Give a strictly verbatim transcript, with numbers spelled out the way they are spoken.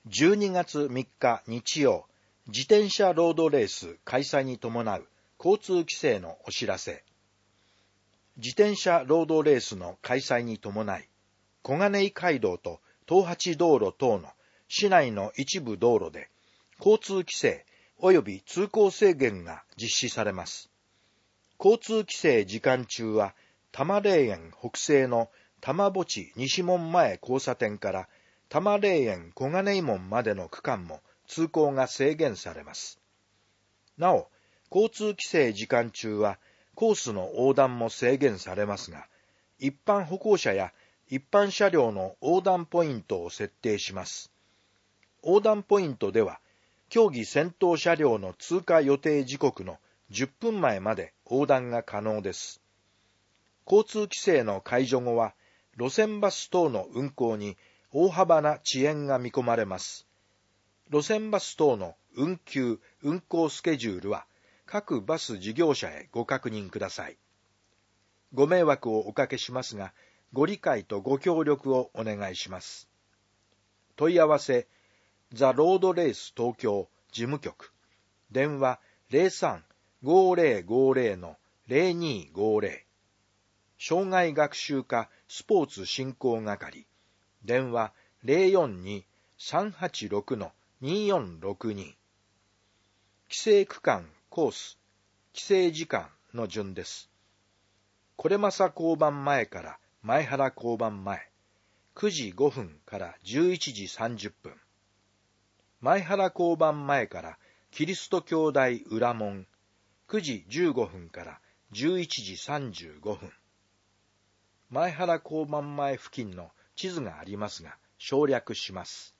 じゅうにがつみっか日曜、自転車ロードレース開催に伴う交通規制のお知らせ。自転車ロードレースの開催に伴い、小金井街道と東八道路等の市内の一部道路で交通規制及び通行制限が実施されます。交通規制時間中は、多摩霊園北西の多摩墓地西門前交差点から多摩霊園小金井門までの区間も通行が制限されます。なお、交通規制時間中はコースの横断も制限されますが、一般歩行者や一般車両の横断ポイントを設定します。横断ポイントでは、競技先頭車両の通過予定時刻のじゅっぷんまえまで横断が可能です。交通規制の解除後は、路線バス等の運行に大幅な遅延が見込まれます。路線バス等の運休・運行スケジュールは、各バス事業者へご確認ください。ご迷惑をおかけしますが、ご理解とご協力をお願いします。問い合わせ、ザ・ロードレース東京事務局、電話 ゼロさん ごーぜろごーぜろ のゼロにごーぜろ、障害学習課スポーツ振興係、電話 ゼロよんに さんはちろく のによんろくに、規制区間コース、規制時間の順です。これまさ交番前から前原交番前、くじごふんからじゅういちじさんじゅっぷん。前原交番前からキリスト教大裏門、くじじゅうごふんからじゅういちじさんじゅうごふん。前原交番前付近の地図がありますが、省略します。